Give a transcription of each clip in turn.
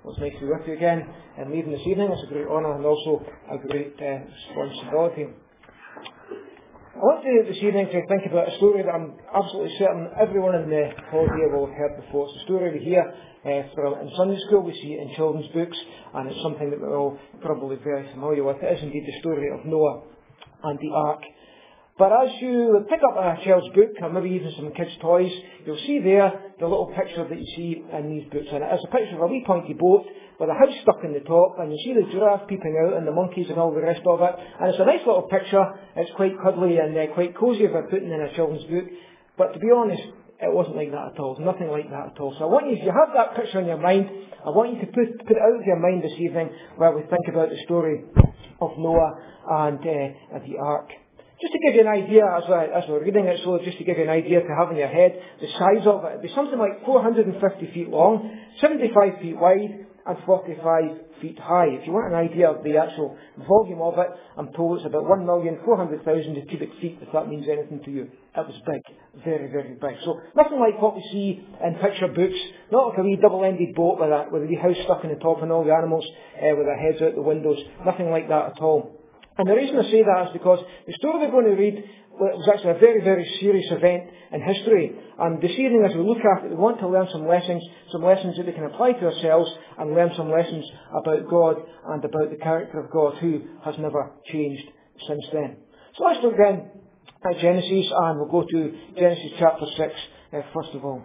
Well, it's nice to be with you again and leading this evening. It's a great honour and also a great responsibility. I want to this evening to think about a story that I'm absolutely certain everyone in the hall here will have heard before. It's a story we hear in Sunday school, we see it in children's books, and it's something that we're all probably very familiar with. It is indeed the story of Noah and the Ark. But as you pick up a child's book, or maybe even some kids' toys, you'll see there the little picture that you see in these books. And it is a picture of a wee pointy boat with a house stuck in the top, and you see the giraffe peeping out and the monkeys and all the rest of it. And it's a nice little picture. It's quite cuddly and quite cosy for putting in a children's book. But to be honest, it wasn't like that at all. It's nothing like that at all. So I want you, if you have that picture in your mind, I want you to put it out of your mind this evening while we think about the story of Noah and the Ark. Just to give you an idea, as we're reading it, so just to give you an idea to have in your head, the size of it, it'd be something like 450 feet long, 75 feet wide, and 45 feet high. If you want an idea of the actual volume of it, I'm told it's about 1,400,000 cubic feet, if that means anything to you. It was big, very, very big. So nothing like what we see in picture books, not like a wee double-ended boat with a wee house stuck in the top and all the animals with their heads out the windows. Nothing like that at all. And the reason I say that is because the story we're going to read was actually a very, very serious event in history. And this evening, as we look at it, we want to learn some lessons that we can apply to ourselves and learn some lessons about God and about the character of God, who has never changed since then. So let's look then at Genesis, and we'll go to Genesis chapter 6 first of all.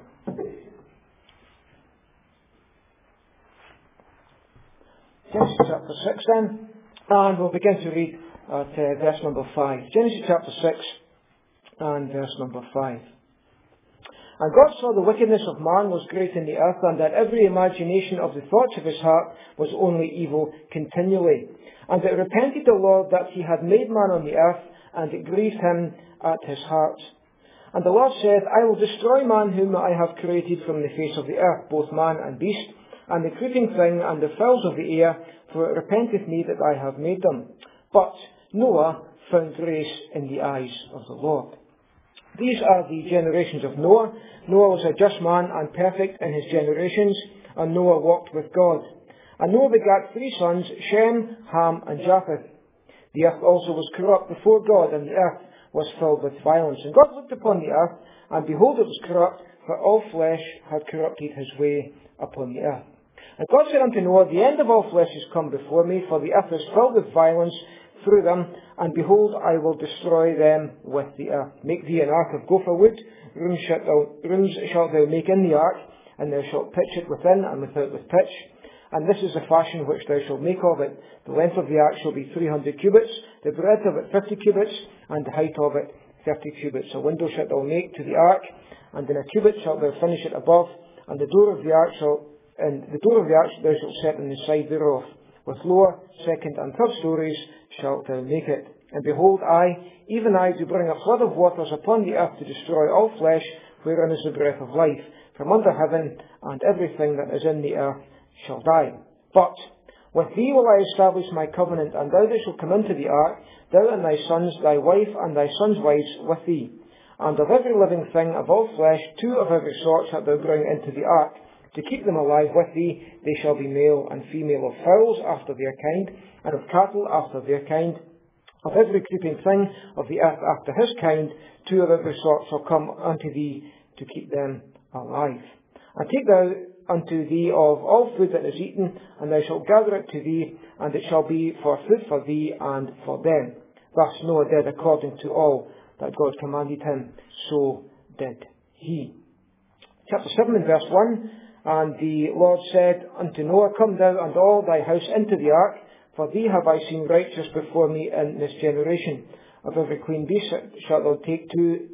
Genesis chapter 6 then. And we'll begin to read at verse number 5. Genesis chapter 6 and verse number 5. And God saw the wickedness of man was great in the earth, and that every imagination of the thoughts of his heart was only evil continually. And it repented the Lord that he had made man on the earth, and it grieved him at his heart. And the Lord said, I will destroy man whom I have created from the face of the earth, both man and beast, and the creeping thing, and the fowls of the air, for it repenteth me that I have made them. But Noah found grace in the eyes of the Lord. These are the generations of Noah. Noah was a just man and perfect in his generations, and Noah walked with God. And Noah begat 3 sons, Shem, Ham, and Japheth. The earth also was corrupt before God, and the earth was filled with violence. And God looked upon the earth, and behold, it was corrupt, for all flesh had corrupted his way upon the earth. And God said unto Noah, the end of all flesh is come before me, for the earth is filled with violence through them, and behold, I will destroy them with the earth. Make thee an ark of gopher wood, rooms shalt thou make in the ark, and thou shalt pitch it within and without with pitch. And this is the fashion which thou shalt make of it. The length of the ark shall be 300 cubits, the breadth of it 50 cubits, and the height of it 30 cubits. A window shalt thou make to the ark, and in a cubit shalt thou finish it above, and the door of the ark thou shalt set in the side thereof. With lower, second, and third stories shalt thou make it. And behold, I, even I, do bring a flood of waters upon the earth to destroy all flesh, wherein is the breath of life, from under heaven, and everything that is in the earth shall die. But with thee will I establish my covenant, and thou that shalt come into the ark, thou and thy sons, thy wife, and thy sons' wives with thee. And of every living thing of all flesh, 2 of every sort shalt thou bring into the ark, to keep them alive with thee. They shall be male and female, of fowls after their kind, and of cattle after their kind. Of every creeping thing of the earth after his kind, 2 of every sort shall come unto thee, to keep them alive. And take thou unto thee of all food that is eaten, and thou shalt gather it to thee, and it shall be for food for thee and for them. Thus Noah did according to all that God commanded him, so did he. Chapter 7 and verse 1. And the Lord said unto Noah, Come thou and all thy house into the ark, for thee have I seen righteous before me in this generation. Of every clean beast shalt thou take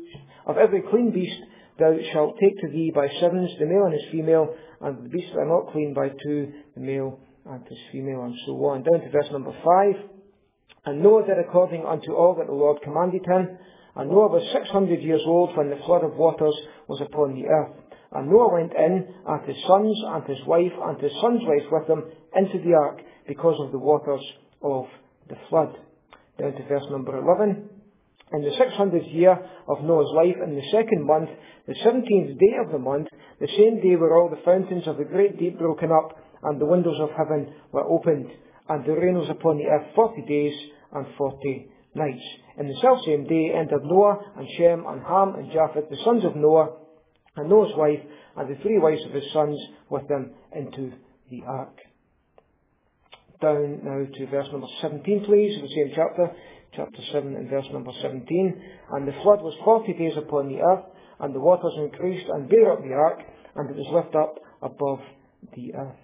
to thee by 7s, the male and his female, and the beasts that are not clean by 2, the male and his female, and so on. Down to verse number 5. And Noah did according unto all that the Lord commanded him. And Noah was 600 years old when the flood of waters was upon the earth. And Noah went in, and his sons, and his wife, and his sons' wives with him, into the ark, because of the waters of the flood. Down to verse number 11. In the 600th year of Noah's life, in the 2nd month, the 17th day of the month, the same day were all the fountains of the great deep broken up, and the windows of heaven were opened, and the rain was upon the earth 40 days and 40 nights. In the selfsame day entered Noah, and Shem, and Ham, and Japheth, the sons of Noah, and Noah's wife, and the 3 wives of his sons with them into the ark. Down now to verse number 17, please, of the same chapter. Chapter 7 and verse number 17. And the flood was 40 days upon the earth, and the waters increased and bare up the ark, and it was lifted up above the earth.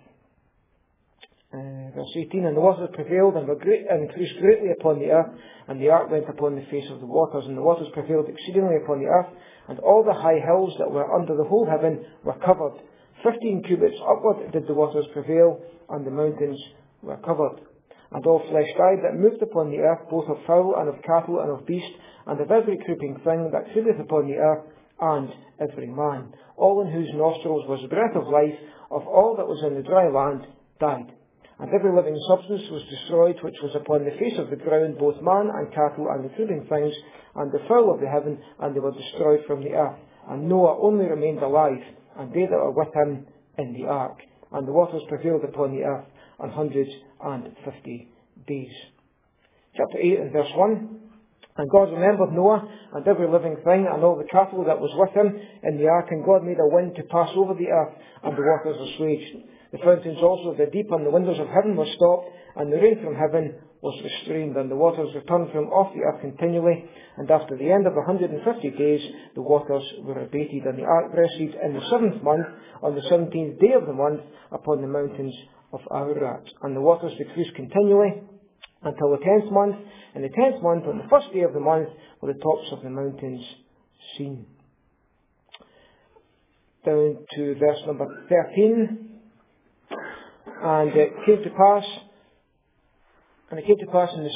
Verse 18. And the waters prevailed and increased greatly upon the earth, and the ark went upon the face of the waters, and the waters prevailed exceedingly upon the earth, and all the high hills that were under the whole heaven were covered. 15 cubits upward did the waters prevail, and the mountains were covered. And all flesh died that moved upon the earth, both of fowl and of cattle and of beast, and of every creeping thing that creepeth upon the earth, and every man, all in whose nostrils was the breath of life, of all that was in the dry land, died. And every living substance was destroyed which was upon the face of the ground, both man and cattle and the creeping things, and the fowl of the heaven, and they were destroyed from the earth. And Noah only remained alive, and they that were with him in the ark. And the waters prevailed upon the earth 150 days. Chapter 8 and verse 1. And God remembered Noah and every living thing and all the cattle that was with him in the ark, and God made a wind to pass over the earth, and the waters assuaged. The fountains also of the deep and the windows of heaven were stopped, and the rain from heaven was restrained, and the waters returned from off the earth continually. And after the end of 150 days, the waters were abated, and the ark rested in the 7th month, on the 17th day of the month, upon the mountains of Ararat. And the waters decreased continually until the 10th month. In the 10th month, on the first day of the month, were the tops of the mountains seen. Down to verse number 13. And it came to pass in the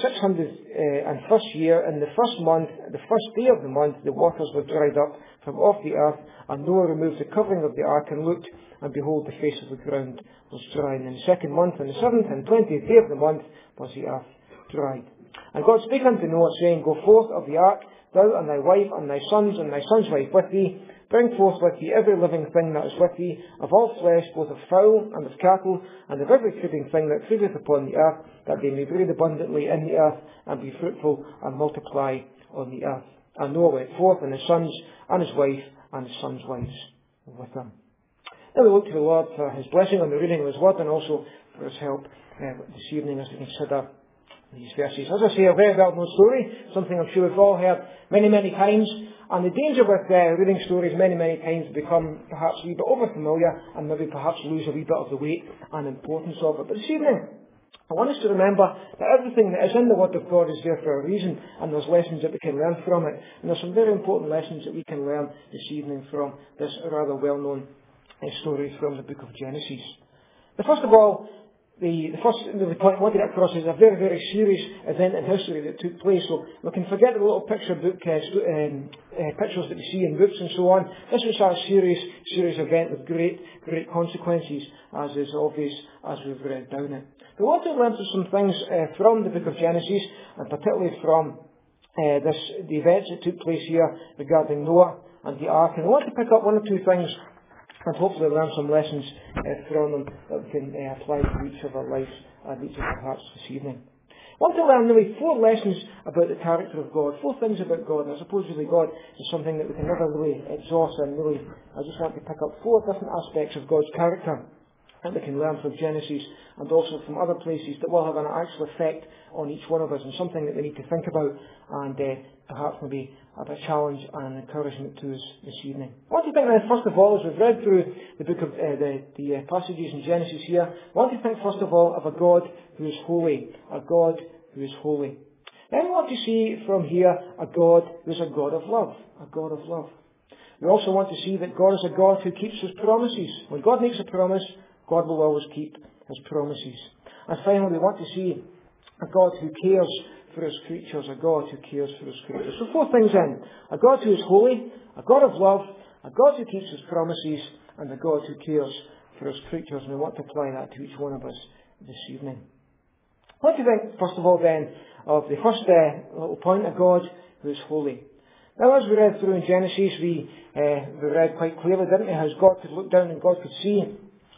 601st year, in the first month, the first day of the month, the waters were dried up from off the earth, and Noah removed the covering of the ark, and looked, and behold, the face of the ground was dry. And in the 2nd month, on the 7th and 20th day of the month, was the earth dried. And God spake unto Noah, saying, Go forth of the ark, thou and thy wife, and thy sons wife with thee. Bring forth with thee every living thing that is with thee, of all flesh, both of fowl and of cattle, and of every creeping thing that creepeth upon the earth, that they may breed abundantly in the earth, and be fruitful, and multiply on the earth. And Noah went forth, and his sons, and his wife, and his sons' wives with him. Now we look to the Lord for his blessing on the reading of his word, and also for his help this evening as we consider these verses. As I say, a very well-known story, something I'm sure we've all heard many, many times. And the danger with reading stories many, many times become perhaps a wee bit over-familiar, and maybe perhaps lose a wee bit of the weight and importance of it. But this evening, I want us to remember that everything that is in the Word of God is there for a reason, and there's lessons that we can learn from it. And there's some very important lessons that we can learn this evening from this rather well-known story from the book of Genesis. But first of all, the first point I want to get across is a very, very serious event in history that took place. So we can forget the little picture book pictures that we see in books and so on. This was a serious event with great consequences, as is obvious as we've read down it. We want to learn some things from the book of Genesis, and particularly from the events that took place here regarding Noah and the ark. And I want to pick up one or two things and hopefully learn some lessons from them that we can apply to each of our lives and each of our hearts this evening. I want to learn really 4 lessons about the character of God, 4 things about God. And I suppose really God is something that we can never really exhaust, and really I just want to pick up 4 different aspects of God's character that we can learn from Genesis and also from other places that will have an actual effect on each one of us, and something that we need to think about and perhaps maybe a bit of challenge and encouragement to us this evening. I want to think then, first of all, as we've read through the book of the passages in Genesis here, I want to think first of all of a God who is holy, a God who is holy. Then we want to see from here a God who is a God of love, a God of love. We also want to see that God is a God who keeps his promises. When God makes a promise, God will always keep his promises. And finally, we want to see a God who cares for his creatures, a God who cares for his creatures. So 4 things then. A God who is holy, a God of love, a God who keeps his promises, and a God who cares for his creatures. And we want to apply that to each one of us this evening. What do you think, first of all then, of the first little point, a God who is holy? Now, as we read through in Genesis, we read quite clearly, didn't we, how God could look down and God could see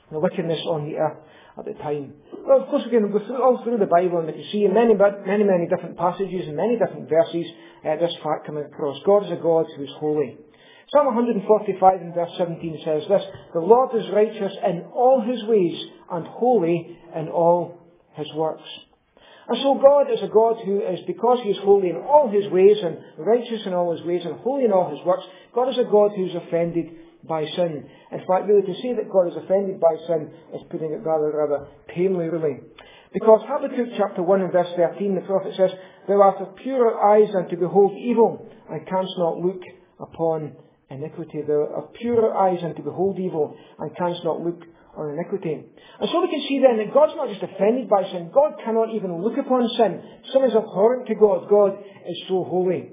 the wickedness on the earth at the time. Well, of course, we can go all through the Bible and we can see in many different passages and many different verses this fact coming across. God is a God who is holy. Psalm 145 and verse 17 says this, "The Lord is righteous in all his ways and holy in all his works." And so God is a God who is, because he is holy in all his ways and righteous in all his ways and holy in all his works, God is a God who is offended by sin. In fact, really, to say that God is offended by sin is putting it rather plainly, really. Because Habakkuk chapter 1 and verse 13, the prophet says, "Thou art of purer eyes than to behold evil, and canst not look upon iniquity." Thou art of purer eyes than to behold evil, and canst not look on iniquity. And so we can see then that God's not just offended by sin. God cannot even look upon sin. Sin is abhorrent to God. God is so holy.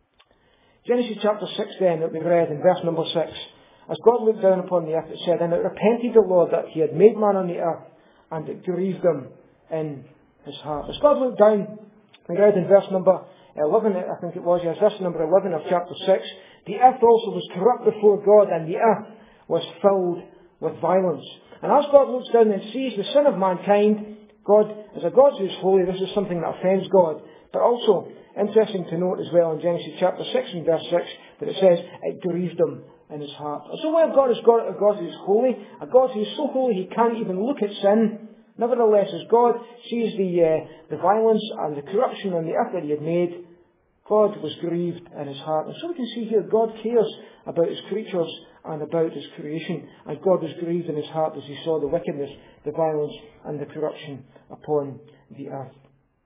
Genesis chapter 6 then, that we read in verse number 6. As God looked down upon the earth, it said, "And it repented the Lord that he had made man on the earth, and it grieved him in his heart." As God looked down, we read in verse number 11, I think it was, yes, verse number 11 of chapter 6, "The earth also was corrupt before God, and the earth was filled with violence." And as God looks down and sees the sin of mankind, God is a God who is holy. This is something that offends God. But also, interesting to note as well in Genesis chapter 6 and verse 6, that it says, "It grieved him in his heart." And so while God is a God who is holy, a God who is so holy he can't even look at sin, nevertheless, as God sees the violence and the corruption on the earth that he had made, God was grieved in his heart. And so we can see here God cares about his creatures and about his creation. And God was grieved in his heart as he saw the wickedness, the violence and the corruption upon the earth.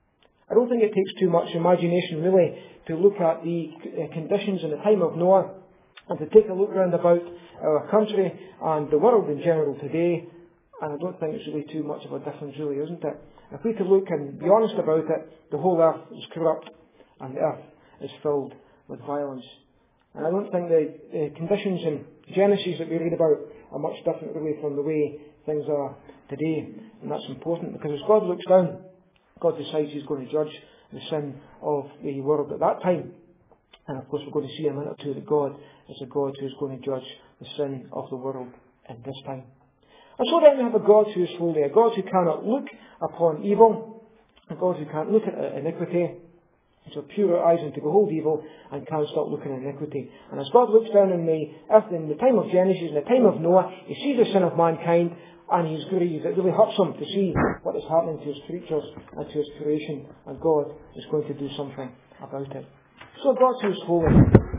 I don't think it takes too much imagination really to look at the conditions in the time of Noah and to take a look round about our country and the world in general today. And I don't think it's really too much of a difference really, isn't it? If we could look and be honest about it, the whole earth is corrupt and the earth is filled with violence. And I don't think the conditions in Genesis that we read about are much different really from the way things are today. And that's important because as God looks down, God decides he's going to judge the sin of the world at that time. And of course we're going to see in a minute or two that God is a God who is going to judge the sin of the world in this time. And so then we have a God who is holy, a God who cannot look upon evil, a God who can't look at iniquity. So purer eyes and to behold evil, and can't stop looking at iniquity. And as God looks down in the earth in the time of Genesis, in the time of Noah, he sees the sin of mankind, and he's grieved. It really hurts him to see what is happening to his creatures and to his creation, and God is going to do something about it. So a God who is holy,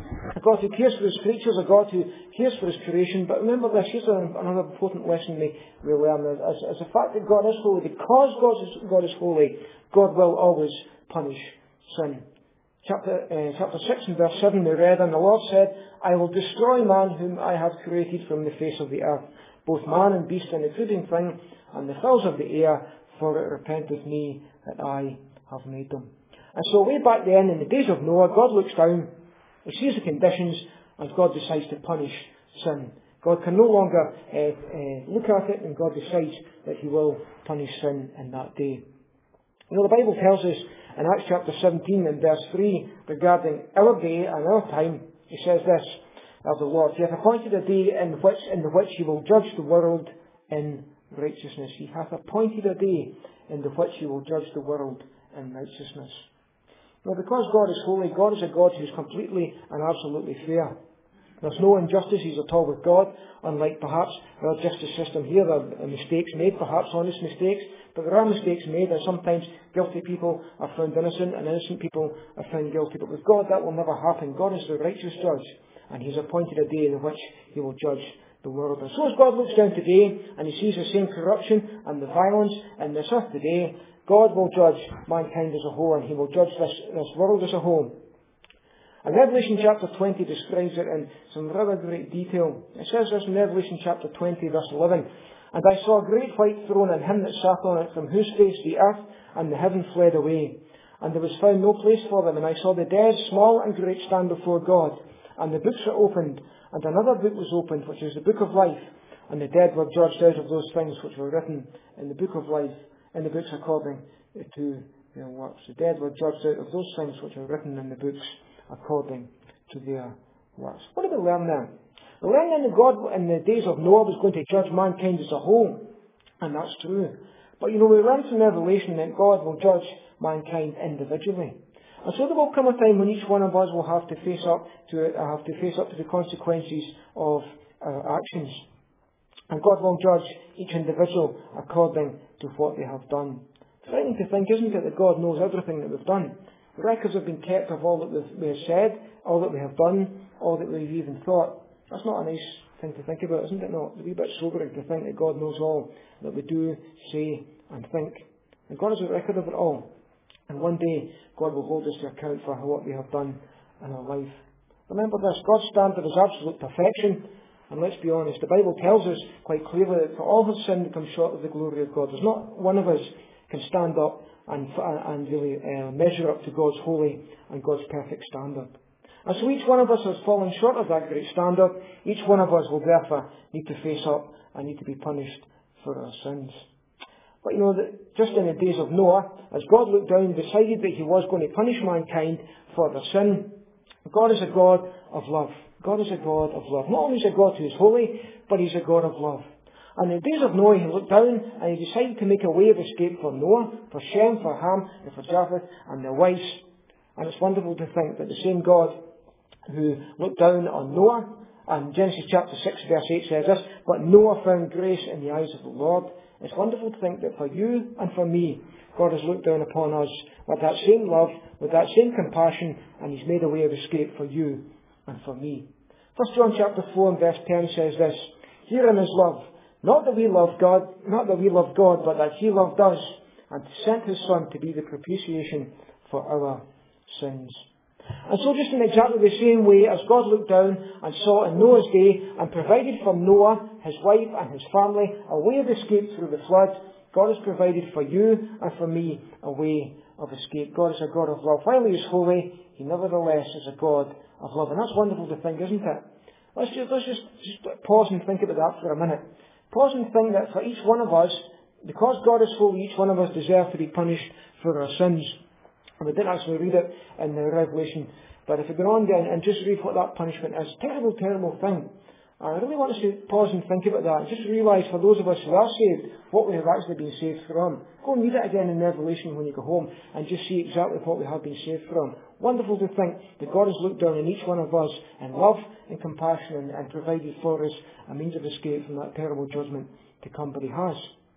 a God who cares for his creatures, a God who cares for his creation. But remember this, here's another important lesson we learn, as the fact that God is holy. Because God is holy, God will always punish sin. Chapter 6 and verse 7 we read, "And the Lord said, I will destroy man whom I have created from the face of the earth, both man and beast and the creeping thing, and the fowls of the air, for it repenteth me that I have made them." And so way back then, in the days of Noah, God looks down, he sees the conditions, and God decides to punish sin. God can no longer look at it, and God decides that he will punish sin in that day. You know, the Bible tells us in Acts chapter 17 and verse 3 regarding our day and our time, he says this of the Lord, "He hath appointed a day in the which he will judge the world in righteousness." He hath appointed a day in the which he will judge the world in righteousness. Now, because God is holy, God is a God who is completely and absolutely fair. There's no injustices at all with God, unlike perhaps our justice system here. There are mistakes made, perhaps honest mistakes, but there are mistakes made, and sometimes guilty people are found innocent, and innocent people are found guilty. But with God, that will never happen. God is the righteous judge, and he's appointed a day in which he will judge the world. And so as God looks down today, and he sees the same corruption and the violence in this earth today, God will judge mankind as a whole, and he will judge this world as a whole. And Revelation chapter 20 describes it in some rather great detail. It says this in Revelation chapter 20 verse 11, "And I saw a great white throne and him that sat on it, from whose face the earth and the heaven fled away. And there was found no place for them. And I saw the dead, small and great, stand before God. And the books were opened. And another book was opened, which is the book of life. And the dead were judged out of those things which were written in the book of life, in the books according to their works." The dead were judged out of those things which were written in the books according to their works. What do we learn then? We learn that God in the days of Noah was going to judge mankind as a whole. And that's true. But we learn from Revelation that God will judge mankind individually. And so there will come a time when each one of us will have to face up to the consequences of our actions. And God will judge each individual according to what they have done. It's frightening to think, isn't it, that God knows everything that we've done. The records have been kept of all that we have said, all that we have done, all that we've even thought. That's not a nice thing to think about, isn't it not? It's a wee bit sobering to think that God knows all that we do, say and think. And God has a record of it all. And one day, God will hold us to account for what we have done in our life. Remember this, God's standard is absolute perfection. And let's be honest, the Bible tells us quite clearly that for all have sinned and come short of the glory of God. There's not one of us can stand up and really measure up to God's holy and God's perfect standard. And so each one of us has fallen short of that great standard. Each one of us will therefore need to face up and need to be punished for our sins. But that just in the days of Noah, as God looked down and decided that he was going to punish mankind for their sin, God is a God of love. God is a God of love. Not only is he a God who is holy, but he's a God of love. And in the days of Noah, he looked down and he decided to make a way of escape for Noah, for Shem, for Ham, and for Japheth, and their wives. And it's wonderful to think that the same God who looked down on Noah, and Genesis chapter 6 verse 8 says this, but Noah found grace in the eyes of the Lord. It's wonderful to think that for you and for me, God has looked down upon us with that same love, with that same compassion, and he's made a way of escape for you and for me. 1 John chapter 4 and verse 10 says this, herein is love, not that we love God, but that he loved us and sent his Son to be the propitiation for our sins. And so just in exactly the same way as God looked down and saw in Noah's day and provided for Noah, his wife and his family a way of escape through the flood, God has provided for you and for me a way of escape. God is a God of love. While he is holy, he nevertheless is a God of love. And that's wonderful to think, isn't it? Let's just pause and think about that for a minute. Pause and think that for each one of us, because God is holy, each one of us deserves to be punished for our sins. And we didn't actually read it in the Revelation, but if we go on down and just read what that punishment is, terrible, terrible thing. And I really want us to pause and think about that and just realise for those of us who are saved, what we have actually been saved from. Go and read it again in Revelation when you go home and just see exactly what we have been saved from. Wonderful to think that God has looked down on each one of us in love and compassion and provided for us a means of escape from that terrible judgment to come, but he has.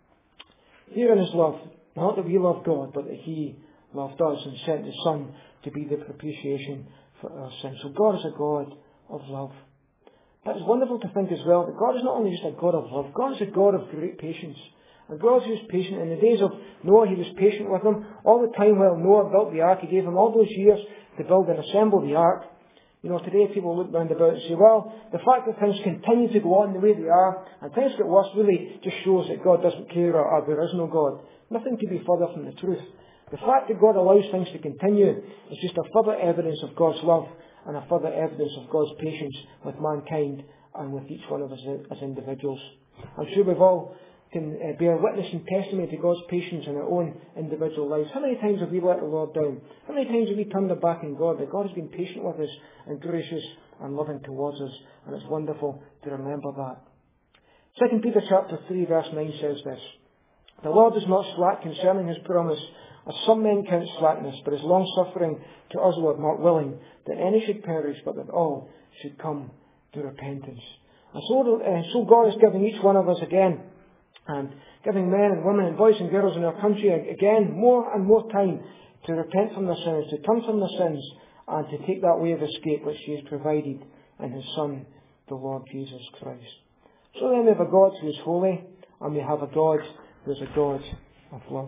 Herein is love, not that we love God, but that he loved us and sent his Son to be the propitiation for our sins. So God is a God of love. But it's wonderful to think as well that God is not only just a God of love, God is a God of great patience. And God is patient. In the days of Noah, he was patient with them. All the time while Noah built the ark, he gave him all those years to build and assemble the ark. Today people look round about and say, well, the fact that things continue to go on the way they are, and things get worse, really just shows that God doesn't care or there is no God. Nothing could be further from the truth. The fact that God allows things to continue is just a further evidence of God's love and a further evidence of God's patience with mankind and with each one of us as individuals. I'm sure we've all can bear witness and testimony to God's patience in our own individual lives. How many times have we let the Lord down? How many times have we turned our back on God? That God has been patient with us and gracious and loving towards us. And it's wonderful to remember that. 2 Peter chapter 3 verse 9 says this, the Lord is not slack concerning his promise, as some men count slackness, but is long-suffering to us, Lord, not willing that any should perish, but that all should come to repentance. And so God is giving each one of us again, and giving men and women and boys and girls in our country again more and more time to repent from their sins, to turn from their sins, and to take that way of escape which he has provided in his Son, the Lord Jesus Christ. So then we have a God who is holy, and we have a God who is a God of love.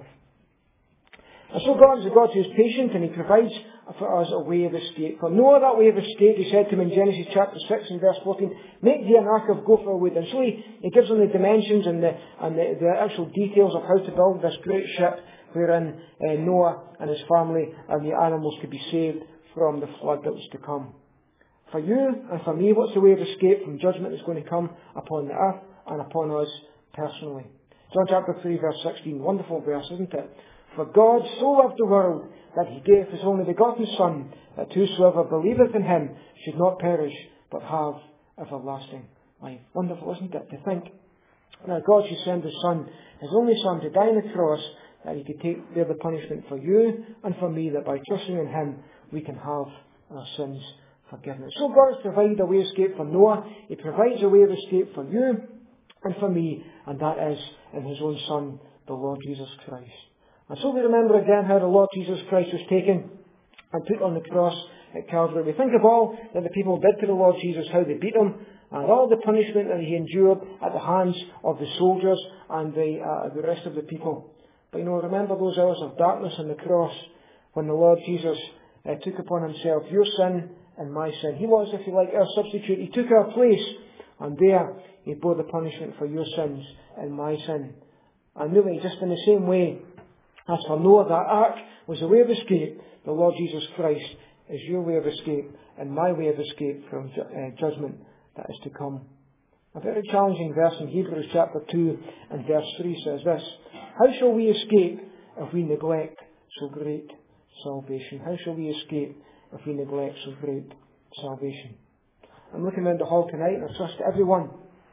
And so God is a God who is patient, and he provides for us a way of escape. For Noah, that way of escape, he said to him in Genesis chapter 6 and verse 14, make thee an ark of gopher wood. And so he gives them the dimensions and the actual details of how to build this great ship wherein Noah and his family and the animals could be saved from the flood that was to come. For you and for me, what's the way of escape from judgment that's going to come upon the earth and upon us personally? John chapter 3 verse 16, wonderful verse, isn't it? For God so loved the world that he gave his only begotten Son, that whosoever believeth in him should not perish, but have everlasting life. Wonderful, isn't it, to think that God should send His Son, His only Son, to die on the cross, that He could bear the punishment for you and for me, that by trusting in Him we can have our sins forgiven. So God has provided a way of escape for Noah. He provides a way of escape for you and for me, and that is in His own Son, the Lord Jesus Christ. And so we remember again how the Lord Jesus Christ was taken and put on the cross at Calvary. We think of all that the people did to the Lord Jesus, how they beat Him, and all the punishment that He endured at the hands of the soldiers and the rest of the people. But remember those hours of darkness on the cross when the Lord Jesus took upon Himself your sin and my sin. He was, if you like, our substitute. He took our place, and there He bore the punishment for your sins and my sin. And really, just in the same way as for Noah, that ark was a way of escape, the Lord Jesus Christ is your way of escape and my way of escape from judgment that is to come. A very challenging verse in Hebrews chapter 2 and verse 3 says this: how shall we escape if we neglect so great salvation? How shall we escape if we neglect so great salvation? I'm looking around the hall tonight, and I trust everyone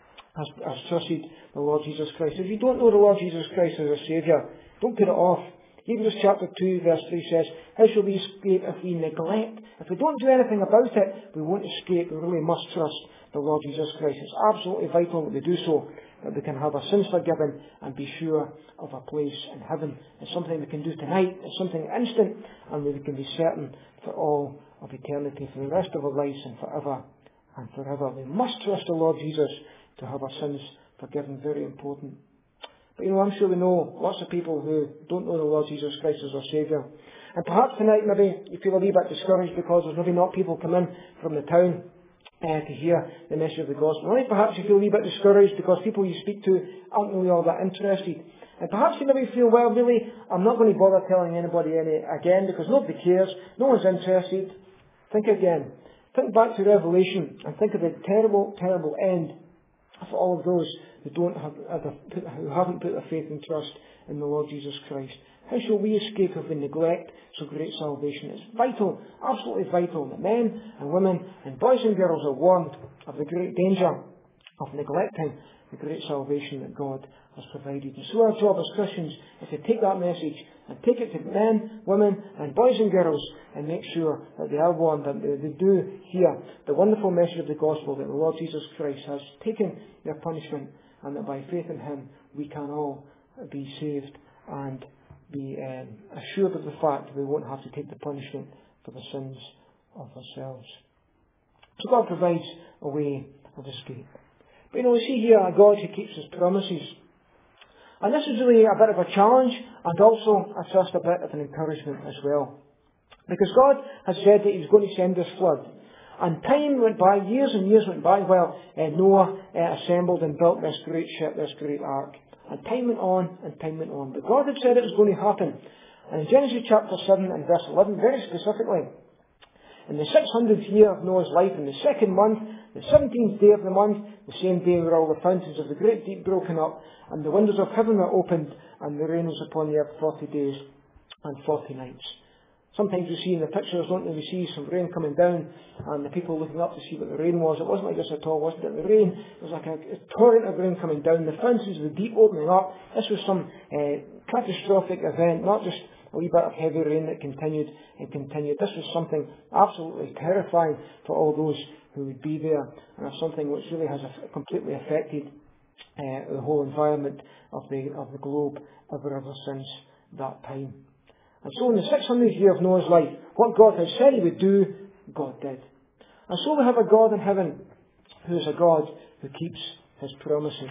has trusted the Lord Jesus Christ. If you don't know the Lord Jesus Christ as a Saviour, don't put it off. Hebrews chapter 2 verse 3 says, how shall we escape if we neglect? If we don't do anything about it, we won't escape. We really must trust the Lord Jesus Christ. It's absolutely vital that we do so, that we can have our sins forgiven and be sure of a place in heaven. It's something we can do tonight. It's something instant, and we can be certain for all of eternity, for the rest of our lives and forever and forever. We must trust the Lord Jesus to have our sins forgiven. Very important. But I'm sure we know lots of people who don't know the Lord Jesus Christ as their Saviour. And perhaps tonight maybe you feel a wee bit discouraged because there's maybe not people come in from the town to hear the message of the gospel. Or perhaps you feel a wee bit discouraged because people you speak to aren't really all that interested. And perhaps you maybe feel, well, really, I'm not going to bother telling anybody again because nobody cares, no one's interested. Think again. Think back to Revelation and think of the terrible, terrible end for all of those who haven't put their faith and trust in the Lord Jesus Christ. How shall we escape if we neglect so great salvation? It's vital, absolutely vital, that men and women and boys and girls are warned of the great danger of neglecting the great salvation that God has provided. And so our job as Christians is to take that message and take it to men, women and boys and girls and make sure that they are warned, that they do hear the wonderful message of the gospel that the Lord Jesus Christ has taken their punishment, and that by faith in Him we can all be saved and be assured of the fact that we won't have to take the punishment for the sins of ourselves. So God provides a way of escape. But we see here a God who keeps His promises. And this is really a bit of a challenge, and also I trust a bit of an encouragement as well. Because God has said that He was going to send this flood. And time went by, years and years went by while Noah assembled and built this great ship, this great ark. And time went on and time went on. But God had said it was going to happen. And in Genesis chapter 7 and verse 11, very specifically, in the 600th year of Noah's life, in the second month, the 17th day of the month, the same day were all the fountains of the great deep broken up, and the windows of heaven were opened, and the rain was upon the earth 40 days and 40 nights. Sometimes we see in the pictures, don't we see some rain coming down, and the people looking up to see what the rain was. It wasn't like this at all, wasn't it? The rain was like a torrent of rain coming down, the fountains of the deep opening up. This was some catastrophic event, not just a wee bit of heavy rain that continued and continued. This was something absolutely terrifying for all those who would be there, and it's something which really has completely affected the whole environment of the globe ever since that time. And so in the 600th year of Noah's life, what God had said He would do, God did. And so we have a God in heaven who is a God who keeps His promises.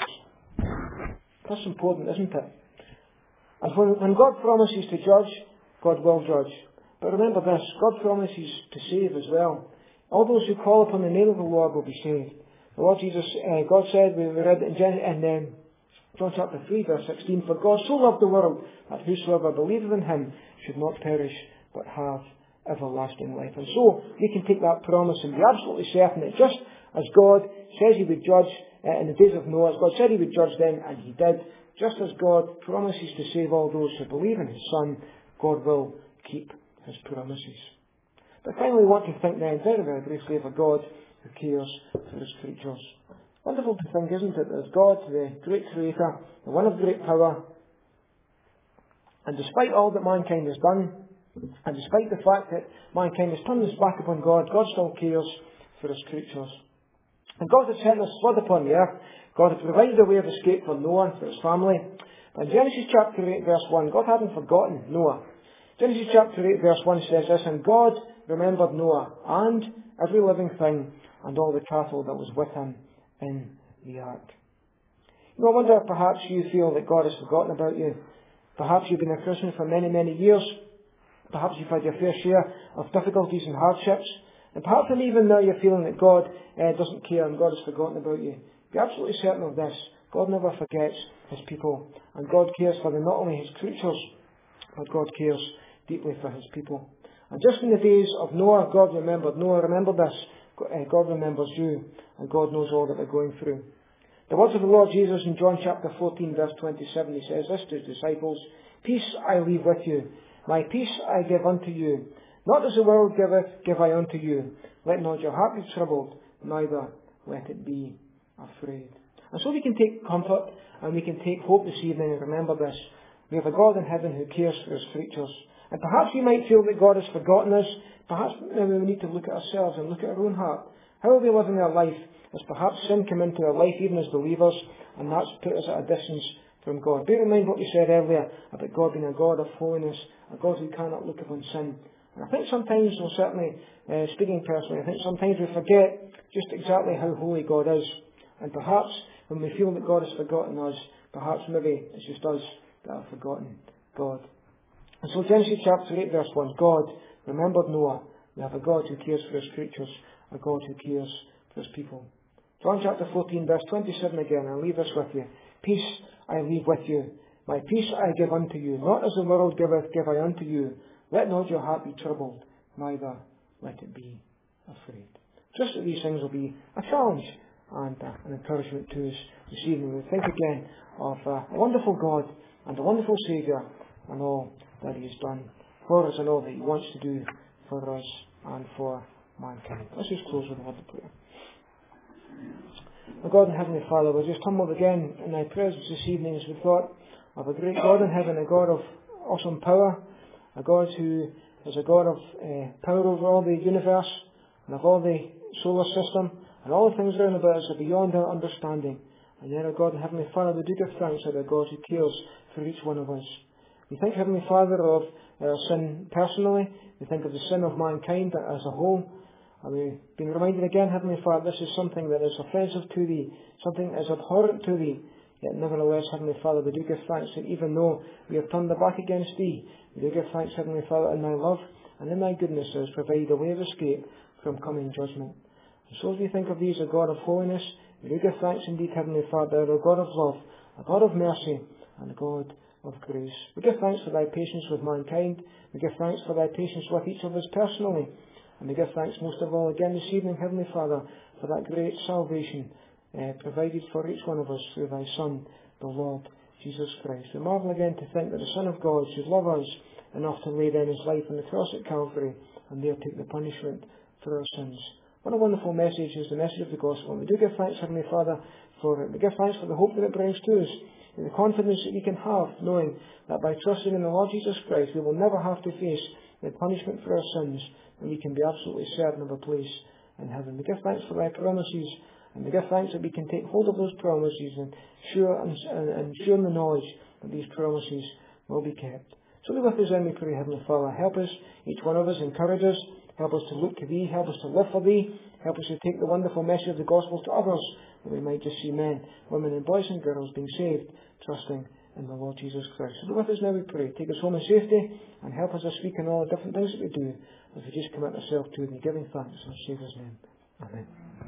That's important, isn't it? And when God promises to judge, God will judge. But remember this, God promises to save as well. All those who call upon the name of the Lord will be saved. The Lord Jesus, God said, we read it in John chapter 3 verse 16, for God so loved the world that whosoever believeth in Him should not perish but have everlasting life. And so we can take that promise and be absolutely certain that just as God says He would judge in the days of Noah, as God said He would judge then, and He did, just as God promises to save all those who believe in His Son, God will keep His promises. But finally, we want to think then very, very briefly of a God who cares for his creatures. Wonderful to think, isn't it, that God, the great creator, the one of great power, and despite all that mankind has done, and despite the fact that mankind has turned its back upon God, God still cares for his creatures. And God had sent this flood upon the earth. God had provided a way of escape for Noah and for his family. But in Genesis chapter 8 verse 1, God hadn't forgotten Noah. Genesis chapter 8 verse 1 says this, and God remembered Noah and every living thing and all the cattle that was with him in the ark. You know, I wonder if perhaps you feel that God has forgotten about you. Perhaps you've been a Christian for many, many years. Perhaps you've had your fair share of difficulties and hardships. And perhaps even now you're feeling that God doesn't care and God has forgotten about you. Be absolutely certain of this. God never forgets his people. And God cares for them, not only his creatures, but God cares deeply for his people. And just in the days of Noah, God remembered Noah. Remember this. God remembers you. And God knows all that we're going through. The words of the Lord Jesus in John chapter 14 verse 27, he says this to his disciples, peace I leave with you. My peace I give unto you. Not as the world giveth, give I unto you. Let not your heart be troubled, neither let it be afraid. And so we can take comfort and we can take hope this evening and remember this. We have a God in heaven who cares for his creatures. And perhaps we might feel that God has forgotten us. Perhaps we need to look at ourselves and look at our own heart. How are we living our life? Has perhaps sin come into our life even as believers, and that's put us at a distance from God. Bear in mind what we said earlier about God being a God of holiness, a God who cannot look upon sin. And I think sometimes, well, certainly speaking personally, I think sometimes we forget just exactly how holy God is. And perhaps when we feel that God has forgotten us, perhaps maybe it's just us that have forgotten God. And so Genesis chapter 8 verse 1, God remembered Noah. We have a God who cares for his creatures, a God who cares for his people. John chapter 14 verse 27 again, I'll leave this with you. Peace I leave with you. My peace I give unto you. Not as the world giveth, give I unto you. Let not your heart be troubled, neither let it be afraid. Just that these things will be a challenge and an encouragement to us this evening. We think again of a wonderful God and a wonderful Saviour and all that he has done for us and all that he wants to do for us and for mankind. Let's just close with a word of prayer. Our God and Heavenly Father, we're just humbled again in thy presence this evening as we thought of a great God in heaven, a God of awesome power, a God who is a God of power over all the universe and of all the solar system and all the things round about us are beyond our understanding. And yet, our God and Heavenly Father, we do give thanks that our God who cares for each one of us. We think, Heavenly Father, of our sin personally. We think of the sin of mankind as a whole. And we've been reminded again, Heavenly Father, this is something that is offensive to Thee, something that is abhorrent to Thee. Yet nevertheless, Heavenly Father, we do give thanks that even though we have turned our back against Thee, we do give thanks, Heavenly Father, in Thy love and in Thy goodness as provide a way of escape from coming judgment. And so as we think of Thee as a God of holiness, we do give thanks indeed, Heavenly Father, a God of love, a God of mercy, and a God of grace. We give thanks for Thy patience with mankind. We give thanks for Thy patience with each of us personally. And we give thanks most of all again this evening, Heavenly Father, for that great salvation provided for each one of us through Thy Son, the Lord Jesus Christ. We marvel again to think that the Son of God should love us enough to lay down his life on the cross at Calvary and there take the punishment for our sins. What a wonderful message is the message of the gospel. And we do give thanks, Heavenly Father, for it. We give thanks for the hope that it brings to us and the confidence that we can have, knowing that by trusting in the Lord Jesus Christ, we will never have to face the punishment for our sins, and we can be absolutely certain of a place in heaven. We give thanks for Thy promises, and we give thanks that we can take hold of those promises and sure in the knowledge that these promises will be kept. So be with us then, we pray, Heavenly Father. Help us, each one of us, encourage us, help us to look to Thee, help us to live for Thee, help us to take the wonderful message of the gospel to others, that we might just see men, women and boys and girls being saved, trusting in the Lord Jesus Christ. So be with us now, we pray. Take us home in safety and help us to speak in all the different things that we do as we just commit ourselves to Thee, giving thanks in Saviour's name. Amen.